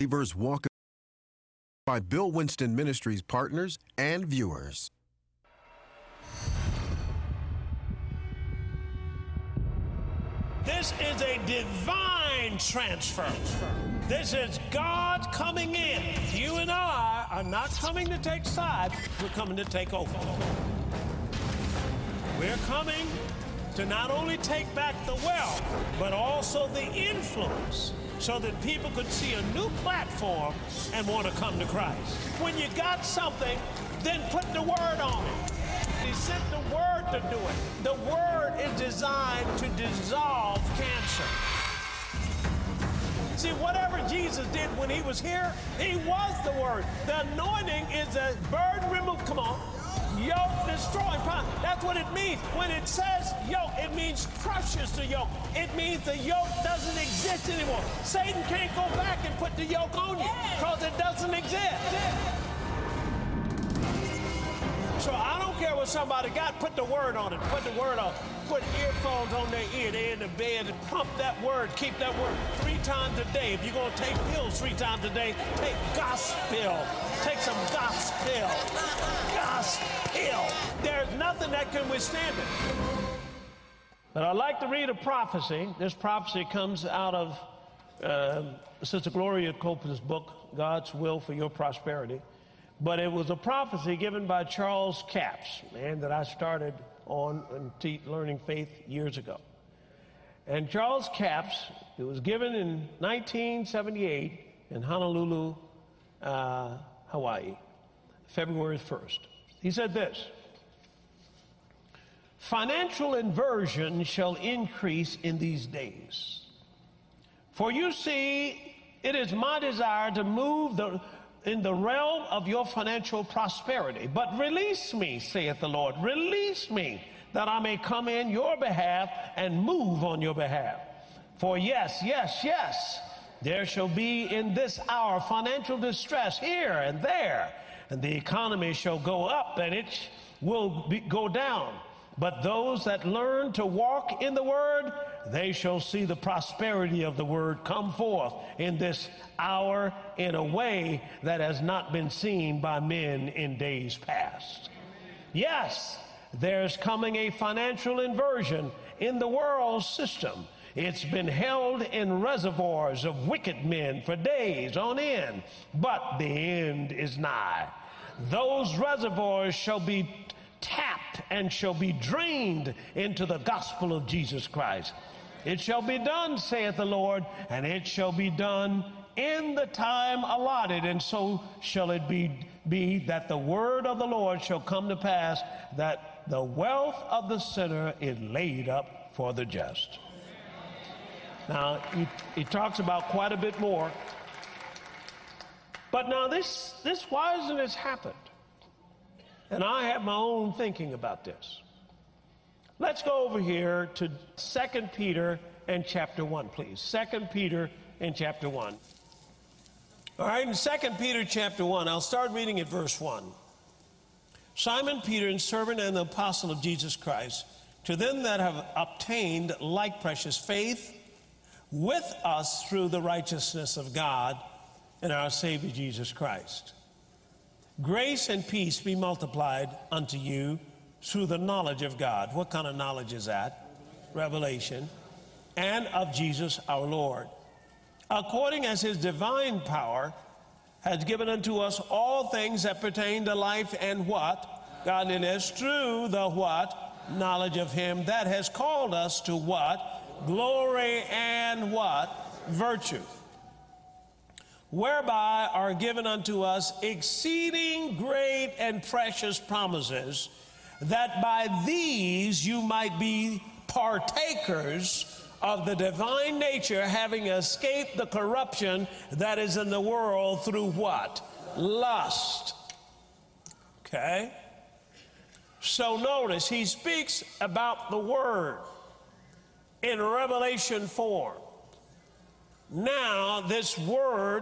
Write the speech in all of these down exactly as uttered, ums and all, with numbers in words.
Multiverse Walk by Bill Winston Ministries partners and viewers. This is a divine transfer. This is God coming in. You and I are not coming to take sides, we're coming to take over. We're coming to not only take back the wealth, but also the influence, so that people could see a new platform and want to come to Christ. When you got something, then put the word on it. He sent the word to do it. The word is designed to dissolve cancer. See, whatever Jesus did when he was here, he was the word. The anointing is a burden remove. Come on. Yoke destroying power. That's what it means. When it says yoke, it means crushes the yoke. It means the yoke doesn't exist anymore. Satan can't go back and put the yoke on you because it doesn't exist. So I don't care what somebody got, put the word on it, put the word on. Put earphones on their ear, they're in the bed, and pump that word, keep that word three times a day. If you're gonna take pills three times a day, take gospel. Take some gospel. Gospel. There's nothing that can withstand it. But I'd like to read a prophecy. This prophecy comes out of uh, Sister Gloria Copeland's book, God's Will for Your Prosperity. But it was a prophecy given by Charles Capps, man, that I started on and te- learning faith years ago. And Charles Capps, it was given in nineteen seventy-eight in Honolulu, uh, Hawaii, February first. He said this: financial inversion shall increase in these days. For you see, it is my desire to move the in the realm of your financial prosperity. But release me, saith the Lord, release me, that I may come in your behalf and move on your behalf. For yes, yes, yes, there shall be in this hour financial distress here and there, and the economy shall go up and it will be, go down. But those that learn to walk in the word, they shall see the prosperity of the word come forth in this hour in a way that has not been seen by men in days past. Yes, there's coming a financial inversion in the world system. It's been held in reservoirs of wicked men for days on end, but the end is nigh. Those reservoirs shall be tapped and shall be drained into the gospel of Jesus Christ. It shall be done, saith the Lord, and it shall be done in the time allotted, and so shall it be, be that the word of the Lord shall come to pass, that the wealth of the sinner is laid up for the just. Now, he, he talks about quite a bit more. But now this, this, why hasn't this happened? And I have my own thinking about this. Let's go over here to Second Peter and chapter one, please. Second Peter and chapter one. All right, in Second Peter chapter one, I'll start reading at verse one. Simon Peter, and servant and apostle of Jesus Christ, to them that have obtained like precious faith with us through the righteousness of God and our Savior Jesus Christ. Grace and peace be multiplied unto you through the knowledge of God. What kind of knowledge is that? Revelation. And of Jesus our Lord, according as his divine power has given unto us all things that pertain to life and what? Godliness, through the what? Knowledge of him that has called us to what? Glory and what? Virtue. Whereby are given unto us exceeding great and precious promises, that by these you might be partakers of the divine nature, having escaped the corruption that is in the world through what? Lust. Okay? So notice, he speaks about the word in Revelation four. Now, this word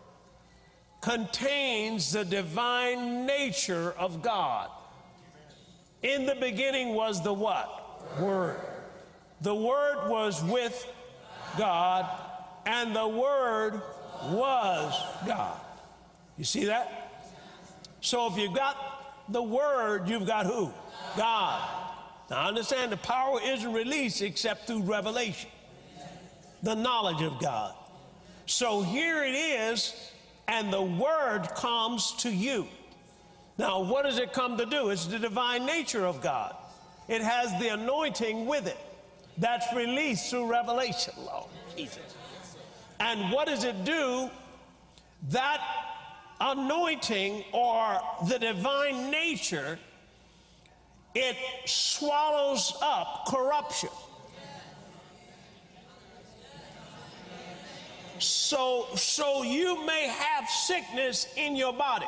contains the divine nature of God. In the beginning was the what? Word. The Word was with God, and the Word was God. You see that? So if you've got the Word, you've got who? God. Now understand, the power isn't released except through revelation, the knowledge of God. So here it is, and the Word comes to you. Now, what does it come to do? It's the divine nature of God. It has the anointing with it that's released through revelation, Lord Jesus. And what does it do? That anointing, or the divine nature, it swallows up corruption. So, so you may have sickness in your body.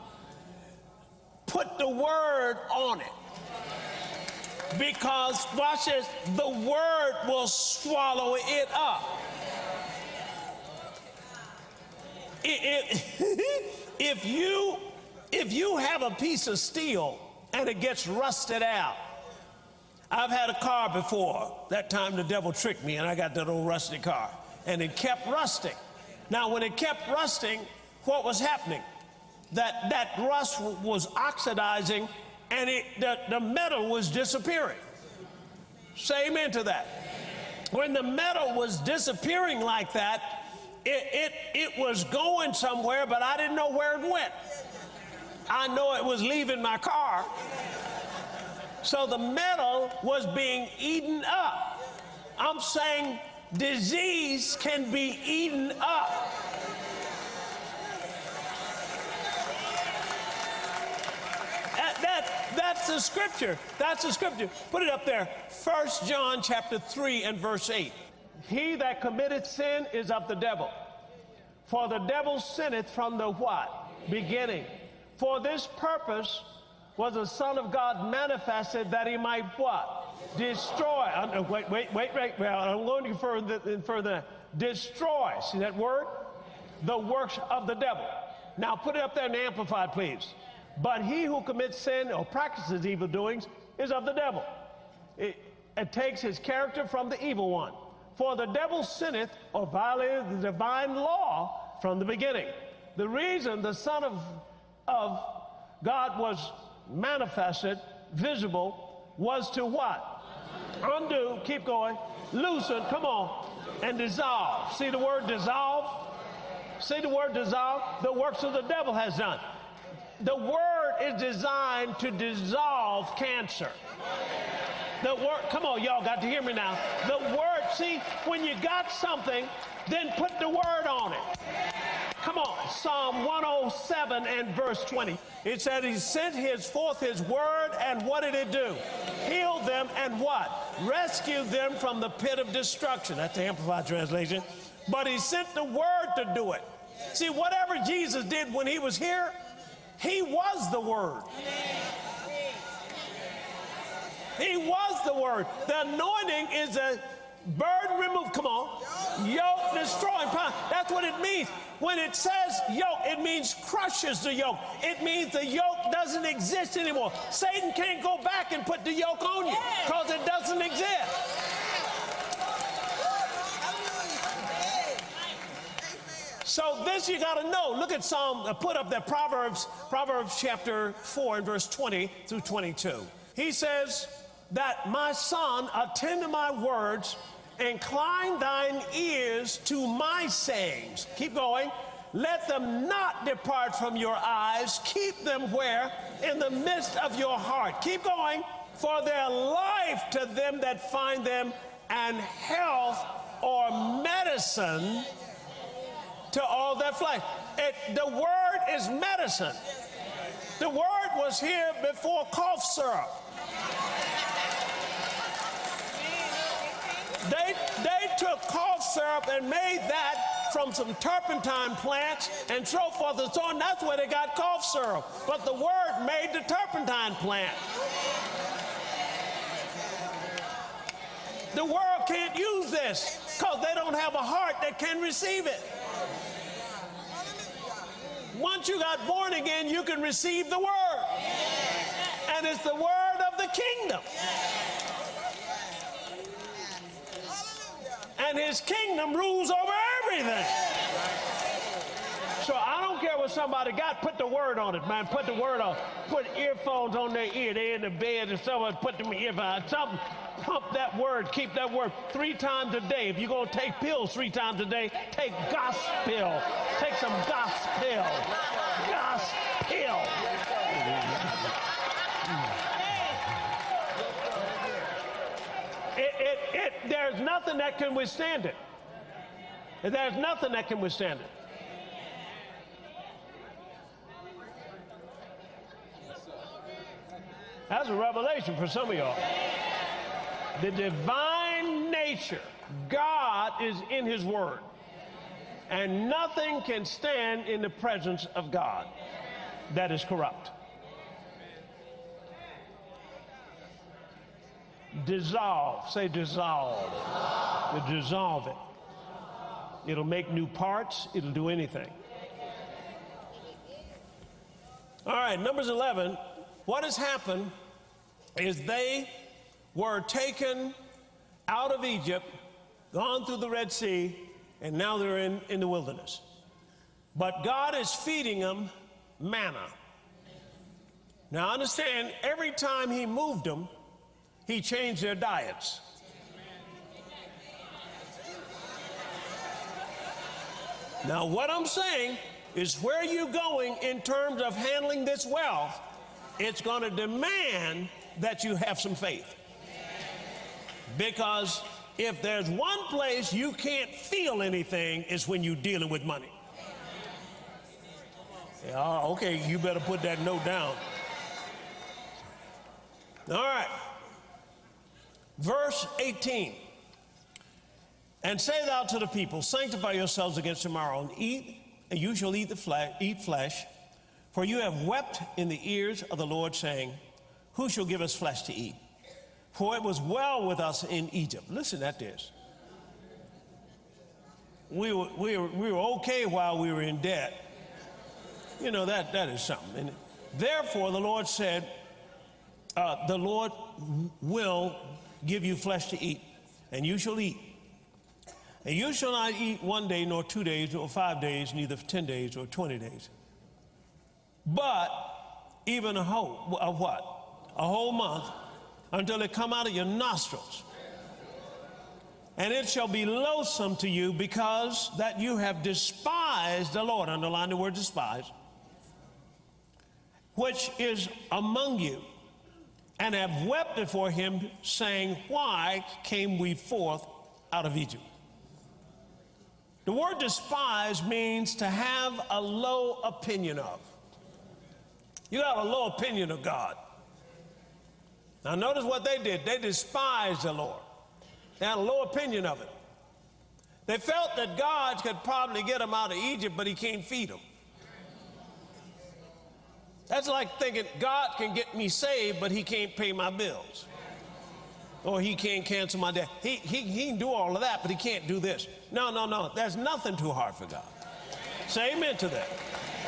Put the Word on it. Because, watch this, the Word will swallow it up. It, it, if you, if you have a piece of steel and it gets rusted out, I've had a car before. That time the devil tricked me and I got that old rusty car. And it kept rusting. Now, when it kept rusting, what was happening? That, that rust was oxidizing, and it, the, the metal was disappearing. Say amen to that. When the metal was disappearing like that, it, it, it was going somewhere, but I didn't know where it went. I know it was leaving my car. So the metal was being eaten up. I'm saying disease can be eaten up. That, that, that's the scripture. That's the scripture. Put it up there. First John chapter three and verse eight. He that committeth sin is of the devil. For the devil sinneth from the what? Beginning. For this purpose was the Son of God manifested, that he might what? Destroy. Uh, wait, wait, wait, wait. Well, I'm going to further, further. Destroy. See that word? The works of the devil. Now put it up there in the Amplified, please. But he who commits sin or practices evil doings is of the devil. It, it takes his character from the evil one. For the devil sinneth or violated the divine law from the beginning. The reason the Son of, of God was manifested, visible, was to what? Undo, keep going, loosen, come on, and dissolve. See the word dissolve? See the word dissolve? The works of the devil has done. The word is designed to dissolve cancer. The word, come on, y'all got to hear me now. The word, see, when you got something, then put the word on it. Come on, Psalm one oh seven and verse twenty. It said he sent his forth his word, and what did it do? Healed them and what? Rescued them from the pit of destruction. That's the Amplified translation. But he sent the word to do it. See, whatever Jesus did when he was here, he was the word. He was the word. The anointing is a burden removed. Come on. Yoke destroying power. That's what it means. When it says yoke, it means crushes the yoke. It means the yoke doesn't exist anymore. Satan can't go back and put the yoke on you because it doesn't exist. So this you got to know. Look at Psalm, uh, put up there, Proverbs, Proverbs chapter four and verse twenty through twenty-two. He says that, my son, attend to my words, incline thine ears to my sayings. Keep going. Let them not depart from your eyes. Keep them where? In the midst of your heart. Keep going. For their life to them that find them, and health or medicine to all their flesh. It, the word is medicine. The word was here before cough syrup. They, they took cough syrup and made that from some turpentine plants and so forth and so on. That's where they got cough syrup. But the word made the turpentine plant. The world can't use this because they don't have a heart that can receive it. Once you got born again, you can receive the word. And it's the word of the kingdom. And his kingdom rules over everything. with somebody got, put the word on it, man. Put the word on. Put earphones on their ear. They in the bed and someone put them in earphones. Something. Pump that word. Keep that word three times a day. If you're going to take pills three times a day, take gospel. Take some gospel. Gospel. It, it, it, there's nothing that can withstand it. There's nothing that can withstand it. That's a revelation for some of y'all. The divine nature, God is in his word. And nothing can stand in the presence of God that is corrupt. Dissolve. Say dissolve. To dissolve it. It'll make new parts. It'll do anything. All right, Numbers eleven. What has happened is they were taken out of Egypt, gone through the Red Sea, and now they're in, in the wilderness. But God is feeding them manna. Now understand, every time he moved them, he changed their diets. Now what I'm saying is, where you're going in terms of handling this wealth, it's going to demand that you have some faith. Because if there's one place you can't feel anything, it's when you're dealing with money. Yeah, okay, you better put that note down. All right. Verse eighteen. And say thou to the people, sanctify yourselves against tomorrow, and eat, and you shall eat the flesh, eat flesh, for you have wept in the ears of the Lord, saying, who shall give us flesh to eat? For it was well with us in Egypt. Listen at this. We were, we were, we were okay while we were in debt. You know, that, that is something. And therefore, the Lord said, uh, the Lord will give you flesh to eat, and you shall eat. And you shall not eat one day, nor two days, nor five days, neither ten days, or twenty days. But even a whole, a what? A whole month, until it come out of your nostrils. And it shall be loathsome to you, because that you have despised the Lord, underline the word despise, which is among you, and have wept before him, saying, why came we forth out of Egypt? The word despise means to have a low opinion of. You have a low opinion of God. Now notice what they did. They despised the Lord. They had a low opinion of it. They felt that God could probably get them out of Egypt, but he can't feed them. That's like thinking God can get me saved, but he can't pay my bills. Or he can't cancel my debt. He, he, he can do all of that, but he can't do this. No, no, no. There's nothing too hard for God. Say amen to that.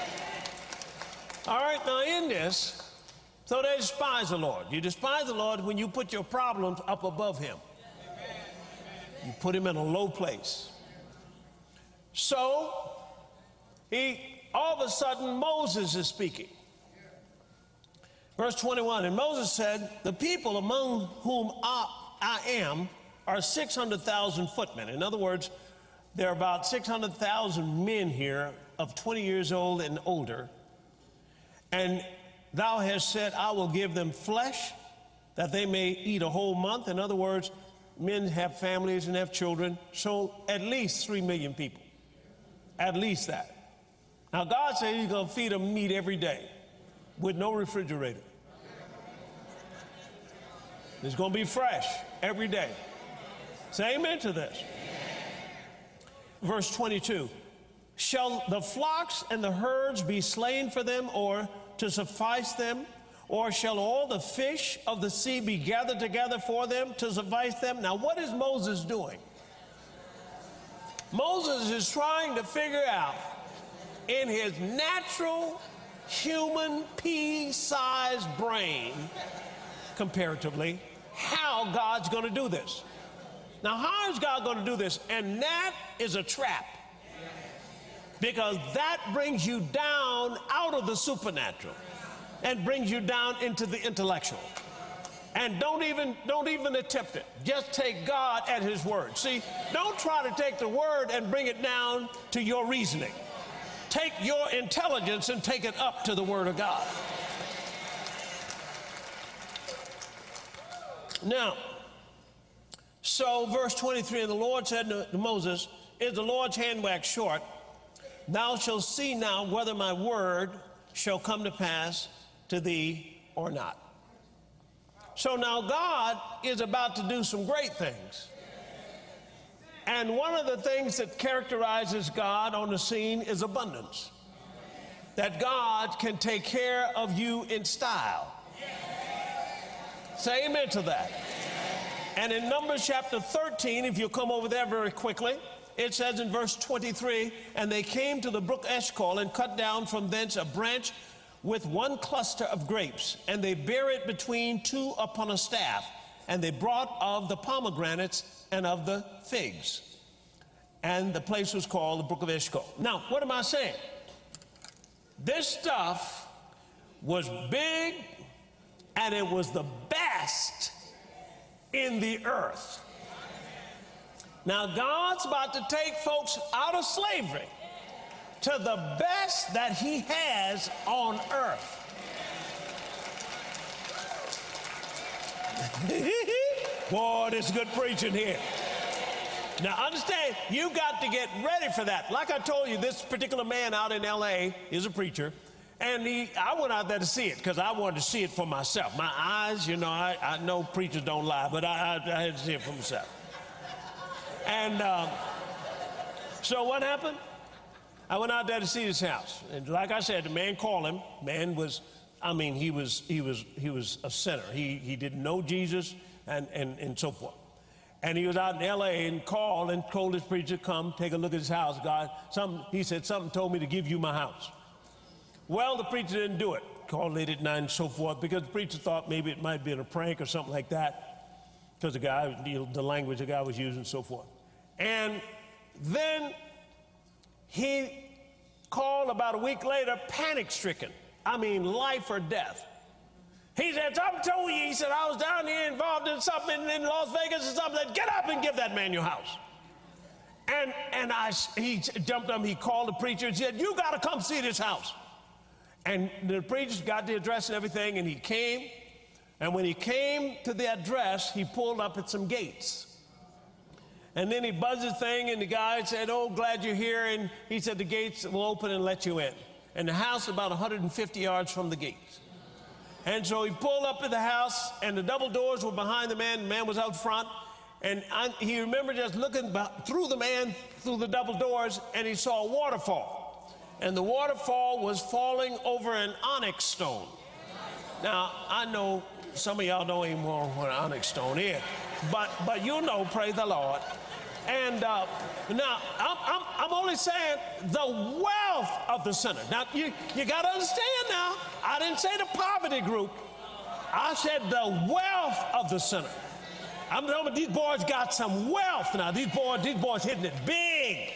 All right, now in this, so they despise the Lord. You despise the Lord when you put your problems up above him. You put him in a low place. So, he, all of a sudden, Moses is speaking. Verse twenty-one, and Moses said, the people among whom I, I am are six hundred thousand footmen. In other words, there are about six hundred thousand men here of twenty years old and older. And thou hast said, I will give them flesh that they may eat a whole month. In other words, men have families and have children. So at least three million people. At least that. Now God said he's going to feed them meat every day with no refrigerator. It's going to be fresh every day. Say amen to this. Verse twenty-two. Shall the flocks and the herds be slain for them, or to suffice them? Or shall all the fish of the sea be gathered together for them to suffice them? Now, what is Moses doing? Moses is trying to figure out, in his natural human pea-sized brain, comparatively, how God's going to do this. Now, how is God going to do this? And that is a trap. Because that brings you down down out of the supernatural and brings you down into the intellectual. And don't even, don't even attempt it. Just take God at his word. See, don't try to take the word and bring it down to your reasoning. Take your intelligence and take it up to the word of God. Now, so verse twenty-three, and the Lord said to Moses, is the Lord's hand waxed short? Thou shalt see now whether my word shall come to pass to thee or not. So now God is about to do some great things. And one of the things that characterizes God on the scene is abundance. That God can take care of you in style. Say amen to that. And in Numbers chapter thirteen, if you'll come over there very quickly, it says in verse twenty-three, and they came to the brook Eshcol and cut down from thence a branch with one cluster of grapes, and they bare it between two upon a staff, and they brought of the pomegranates and of the figs. And the place was called the brook of Eshcol. Now, what am I saying? This stuff was big, and it was the best in the earth. Now, God's about to take folks out of slavery to the best that he has on earth. Boy, this is good preaching here. Now, understand, you got to get ready for that. Like I told you, this particular man out in L A is a preacher. And he, I went out there to see it because I wanted to see it for myself. My eyes, you know, I, I know preachers don't lie, but I, I, I had to see it for myself. And um, so what happened? I went out there to see his house. And like I said, the man called him. Man was, I mean, he was he was, he was a sinner. He, he didn't know Jesus and, and, and so forth. And he was out in L A and called and told his preacher, come take a look at his house. God, something, he said, something told me to give you my house. Well, the preacher didn't do it. Called late at night and so forth, because the preacher thought maybe it might be a prank or something like that, because the guy, the language the guy was using and so forth. And then he called about a week later, panic-stricken. I mean, life or death. He said, something told you. He said, I was down here involved in something in Las Vegas or something. Said, get up and give that man your house. And, and I, he jumped up, he called the preacher and said, you got to come see this house. And the preacher got the address and everything, and he came. And when he came to the address, he pulled up at some gates. And then he buzzed the thing, and the guy said, oh, glad you're here. And he said, the gates will open and let you in. And the house is about one hundred fifty yards from the gates. And so he pulled up at the house, and the double doors were behind the man. The man was out front. And I, he remembered just looking about, through the man, through the double doors, and he saw a waterfall. And the waterfall was falling over an onyx stone. Now, I know some of y'all don't even know what an onyx stone is, but, but you know, praise the Lord. And uh, now, I'm, I'm, I'm only saying the wealth of the sinner. Now, you, you got to understand now, I didn't say the poverty group. I said the wealth of the sinner. I'm telling you, these boys got some wealth now. These boys, these boys hitting it big.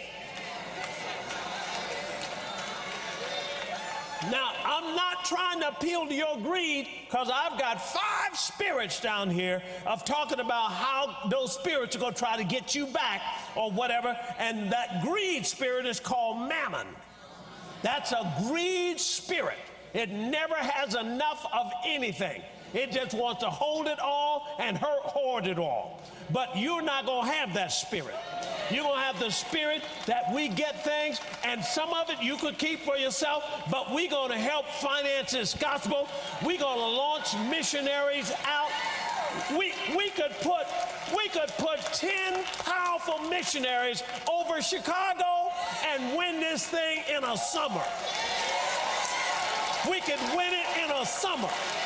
Now, I'm not trying to appeal to your greed, because I've got five spirits down here of talking about how those spirits are going to try to get you back or whatever. And that greed spirit is called mammon. That's a greed spirit. It never has enough of anything. It just wants to hold it all and hoard it all. But you're not going to have that spirit. You're going to have the spirit that we get things, and some of it you could keep for yourself, but we're going to help finance this gospel. We're going to launch missionaries out. We, we could put we could put ten powerful missionaries over Chicago and win this thing in a summer. We could win it in a summer.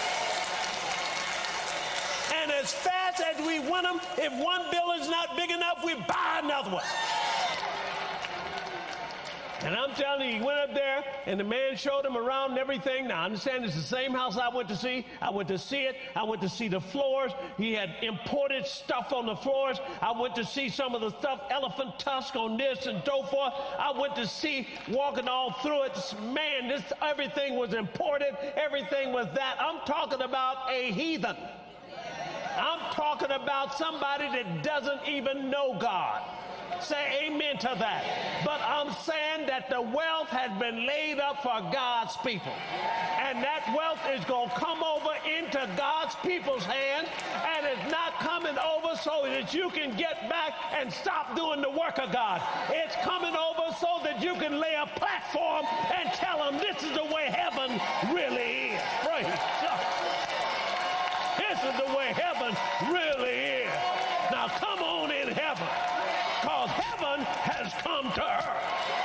And as fast as we win them, if one building's not big enough, we buy another one. And I'm telling you, he went up there, and the man showed him around and everything. Now, I understand it's the same house I went to see. I went to see it. I went to see the floors. He had imported stuff on the floors. I went to see some of the stuff, elephant tusk on this and so forth. I went to see, walking all through it. Man, this everything was imported. Everything was that. I'm talking about a heathen. I'm talking about somebody that doesn't even know God. Say amen to that. But I'm saying that the wealth has been laid up for God's people. And that wealth is going to come over into God's people's hand, and it's not coming over so that you can get back and stop doing the work of God. It's coming over so that you can lay a platform and tell them this is the way heaven really is. Praise God. This is the way heaven really is. Now come on in heaven. Because heaven has come to earth.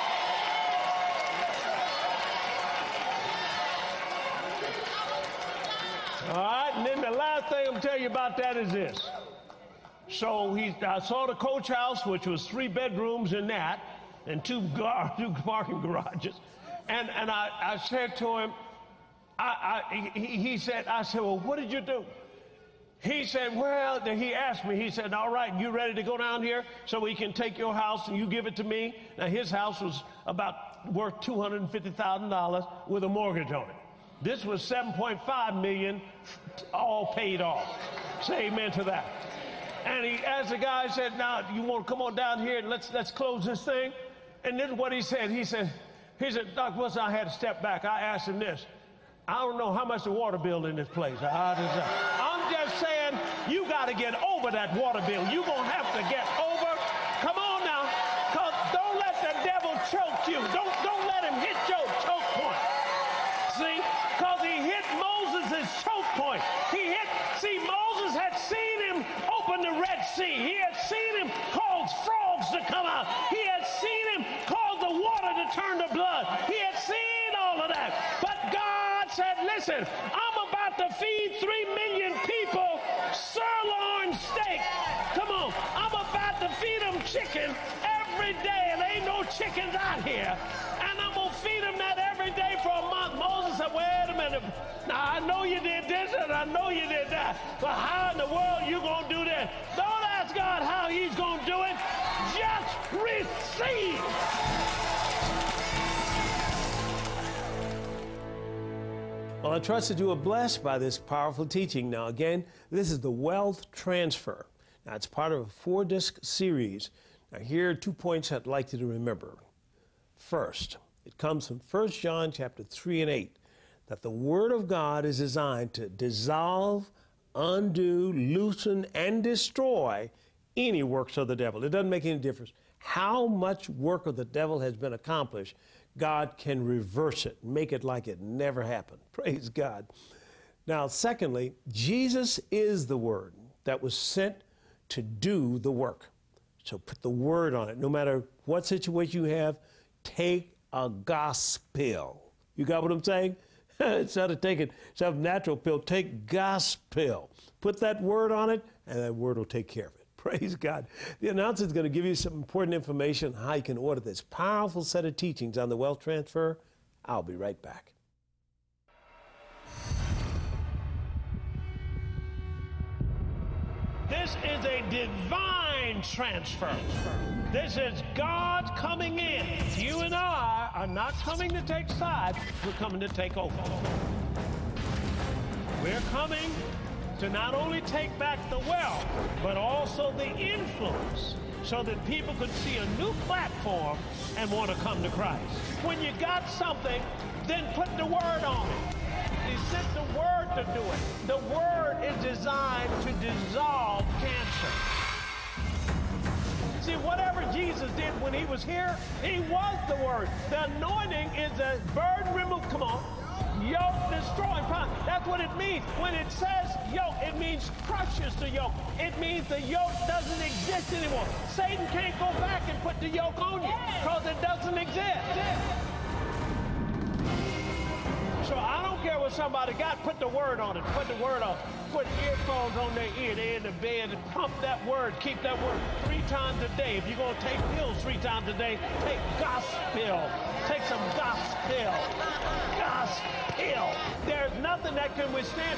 All right, and then the last thing I'm going to tell you about that is this. So he, I saw the coach house, which was three bedrooms in that, and two, gar, two parking garages. And, and I, I said to him, I, I, he, he said, I said, well, what did you do? He said, well, then he asked me, he said, all right, you ready to go down here so we can take your house and you give it to me? Now, his house was about worth two hundred fifty thousand dollars with a mortgage on it. This was seven point five million dollars, all paid off. Say amen to that. And he asked the guy, he said, now, you want to come on down here and let's, let's close this thing? And this is what he said. He said, he said, Doc Wilson, I had to step back. I asked him this. I don't know how much the water bill in this place. I, I'm just saying, you got to get over that water bill. You're going to have to get over. Come on now. Cause don't let the devil choke you. Don't, don't let him hit your choke point. See? Because he hit Moses' choke point. He hit, see, Moses had seen him open the Red Sea. He had seen him cause frogs to come out. He had seen him cause the water to turn to blood. He had seen all of that. But God said, listen, I'm about to feed three million people sirloin steak. Come on, I'm about to feed them chicken every day, and there ain't no chickens out here. And I'm going to feed them that every day for a month. Moses said, wait a minute. Now, I know you did this, and I know you did that. But how in the world you going to do this? Don't ask God how he's going to do it. Just receive. Well, I trust that you are blessed by this powerful teaching. Now, again, this is the wealth transfer. Now, it's part of a four-disc series. Now, here are two points I'd like you to remember. First, it comes from First John chapter three and eight, that the Word of God is designed to dissolve, undo, loosen, and destroy any works of the devil. It doesn't make any difference how much work of the devil has been accomplished. God can reverse it, make it like it never happened. Praise God. Now, secondly, Jesus is the Word that was sent to do the work. So put the Word on it. No matter what situation you have, take a gospel. You got what I'm saying? Instead of taking some natural pill, take gospel. Put that Word on it, and that Word will take care of it. Praise God. The announcer is going to give you some important information on how you can order this powerful set of teachings on the wealth transfer. I'll be right back. This is a divine transfer. This is God coming in. You and I are not coming to take sides. We're coming to take over. We're coming to not only take back the wealth, but also the influence, so that people could see a new platform and want to come to Christ. When you got something, then put the Word on it. He sent the Word to do it. The Word is designed to dissolve cancer. See, whatever Jesus did when he was here, he was the Word. The anointing is a burden removal. Come on. Yoke destroying power. That's what it means. When it says yoke, it means crushes the yoke. It means the yoke doesn't exist anymore. Satan can't go back and put the yoke on you because it doesn't exist. So I don't care with somebody, God, put the word on it, put the word on. Put earphones on their ear, they're in the bed, and pump that word, keep that word three times a day. If you're going to take pills three times a day, take gospel. Take some gospel. Gospel. There's nothing that can withstand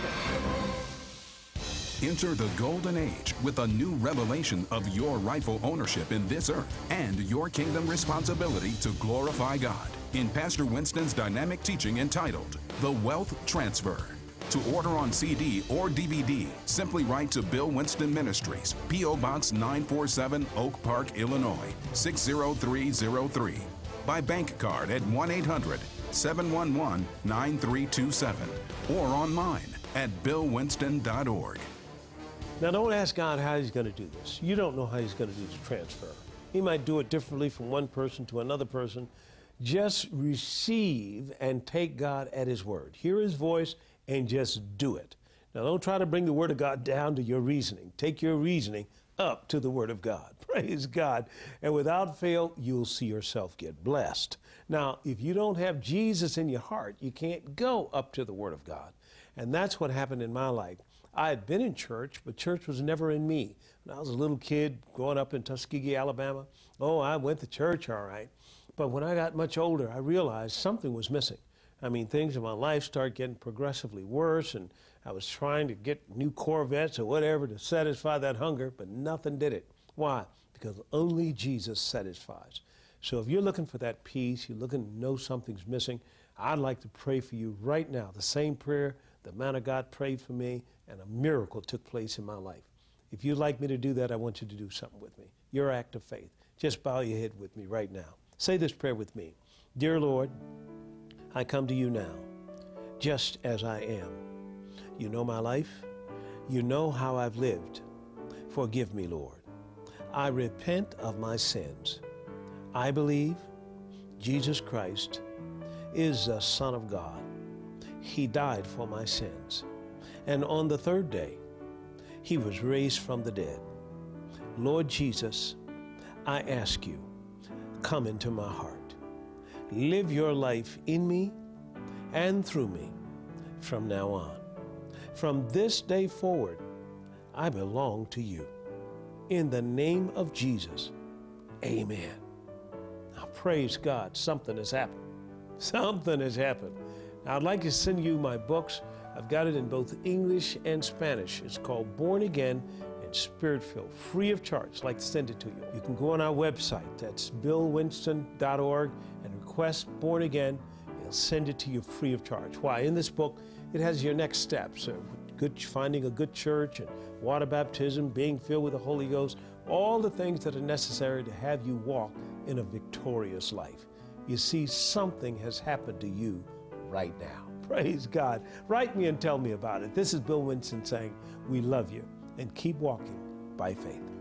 it. Enter the golden age with a new revelation of your rightful ownership in this earth and your kingdom responsibility to glorify God in Pastor Winston's dynamic teaching entitled The Wealth Transfer. To order on C D or D V D, simply write to Bill Winston Ministries, P O Box nine four seven, Oak Park, Illinois, six zero three zero three. By bank card at one eight hundred, seven one one, nine three two seven or online at bill winston dot org. Now, don't ask God how he's going to do this. You don't know how he's going to do the transfer. He might do it differently from one person to another person. Just receive and take God at his word. Hear his voice and just do it. Now, don't try to bring the word of God down to your reasoning. Take your reasoning up to the word of God. Praise God. And without fail, you'll see yourself get blessed. Now, if you don't have Jesus in your heart, you can't go up to the word of God. And that's what happened in my life. I had been in church, but church was never in me. When I was a little kid growing up in Tuskegee, Alabama, oh, I went to church all right. But when I got much older, I realized something was missing. I mean, things in my life started getting progressively worse, and I was trying to get new Corvettes or whatever to satisfy that hunger, but nothing did it. Why? Because only Jesus satisfies. So if you're looking for that peace, you're looking to know something's missing, I'd like to pray for you right now. The same prayer the man of God prayed for me, and a miracle took place in my life. If you'd like me to do that, I want you to do something with me. Your act of faith. Just bow your head with me right now. Say this prayer with me. Dear Lord, I come to you now, just as I am. You know my life. You know how I've lived. Forgive me, Lord. I repent of my sins. I believe Jesus Christ is the Son of God. He died for my sins. And on the third day, he was raised from the dead. Lord Jesus, I ask you, come into my heart. Live your life in me and through me from now on. From this day forward, I belong to you. In the name of Jesus, amen. Now, praise God, something has happened. Something has happened. Now, I'd like to send you my books. I've got it in both English and Spanish. It's called Born Again and Spirit-Filled, free of charge. I'd like to send it to you. You can go on our website. That's bill winston dot org and request Born Again. It'll send it to you free of charge. Why? In this book, it has your next steps. Uh, good, finding a good church and water baptism, being filled with the Holy Ghost, all the things that are necessary to have you walk in a victorious life. You see, something has happened to you right now. Praise God. Write me and tell me about it. This is Bill Winston saying, we love you, and keep walking by faith.